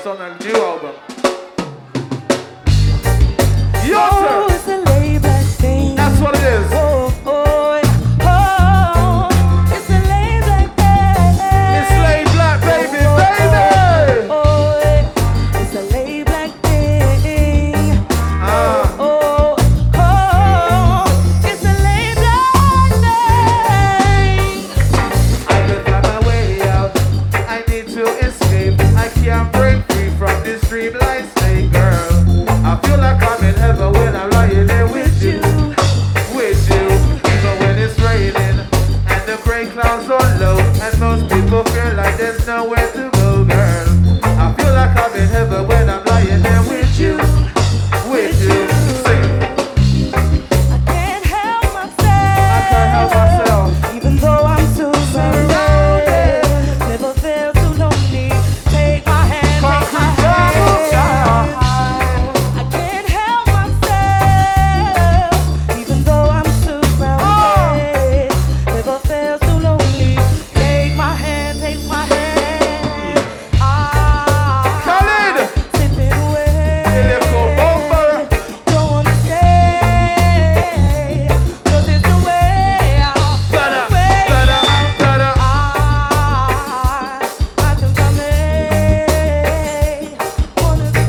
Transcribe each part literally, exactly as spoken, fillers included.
That's on a new album. Yo, Oh, sir. it's a laid-back thing. That's what it is. Oh, oh, oh, it's a laid-back thing. It's laid black, baby, baby. Oh, it's a laid-back thing. Ah. Oh, oh, it's a laid-back thing. I can find my way out. I need to escape. I can't break free from this dreamlike state, girl. I feel like I'm in heaven when I'm lying there with you, with you. Even when it's raining and the gray clouds are low, and most people feel like there's nowhere to go, girl. I feel like I'm in heaven when I'm lying there with you, with you. Sing it. I can't help myself. I can't help myself. Even though I'm so surrounded, never felt so lonely. Take my hand, take my hand. I can't help myself. Even though I'm surrounded, never felt so lonely. Take my hand, take my hand. Ah, Khalid! slipping away. Lyrical bomber. Don't wanna stay, 'cause it's the way out, Better, the way better, out. better. I, I can find me, wanna be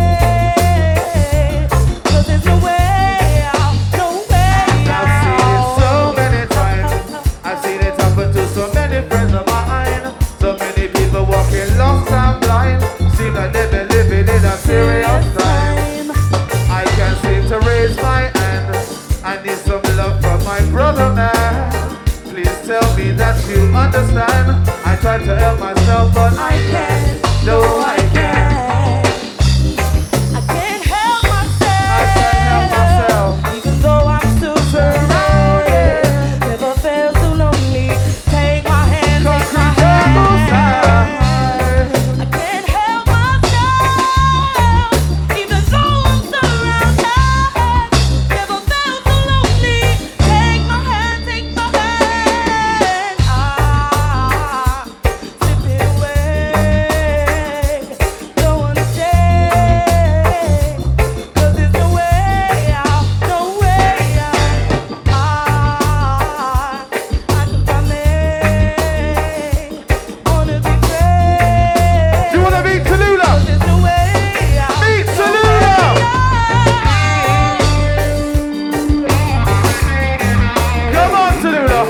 free, 'cause there's no way out, no way I've seen it out. so many times. I've seen it happen to so many friends of mine. So many people walking lost and blind. Seem like they've been living in a serious time. I can't seem to raise my hand. I need some love from my brother, man. Please tell me that you understand. I try to help myself, but I can't. No, I can't. I can't help myself. I can't help myself. Even though I'm still surrounded, never felt so lonely. Take my hand, take my hand. I can't help myself. Even though I'm surrounded, never felt so lonely. Take my hand, take my hand. Ah, slipping away. Don't wanna stay, 'cause there's no way out, no way out. Ah, I can find me, wanna be free. You wanna meet Tallulah? There's no way out. Meet no Tallulah! way out. Come on, Tallulah!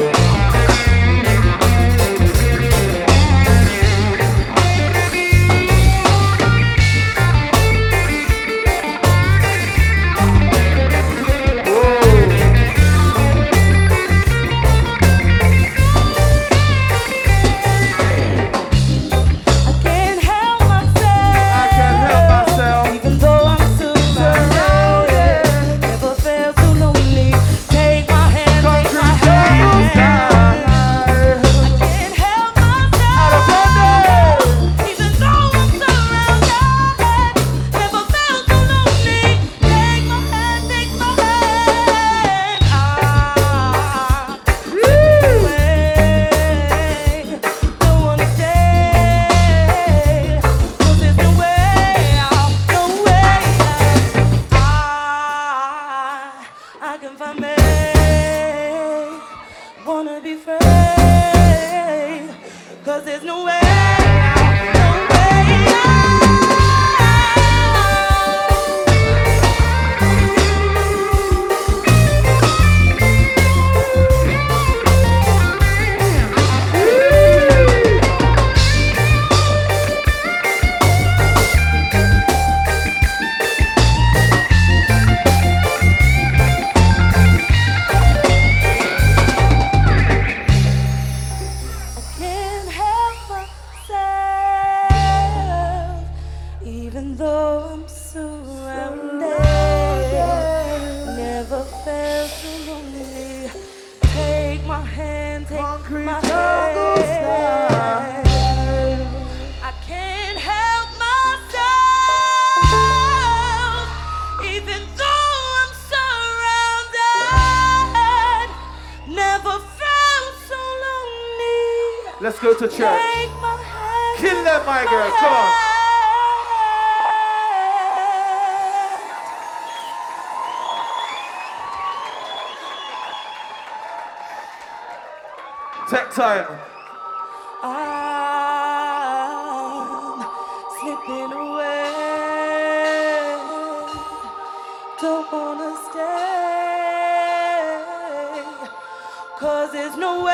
I can't help myself. I can't help myself. Even though I'm surrounded, never felt so lonely. Take my hand, take my hand. I can't help myself. Even though I'm surrounded, never felt so lonely. Take my hand, take my hand. Ah, slip away. Don't wanna stay, 'cause there's no way out, no way out. I, I can find me, wanna be free, 'cause there's no way out, no way can't help myself, even though I'm surrounded, never felt so lonely. Take my hand, take Concrete my jungle hand. I can't help myself, even though I'm surrounded, never felt so lonely. Let's go to church. Take my hand, Kill them, my take girl. my Come on. hand. time. I'm slipping away. Don't wanna stay. Cause there's no way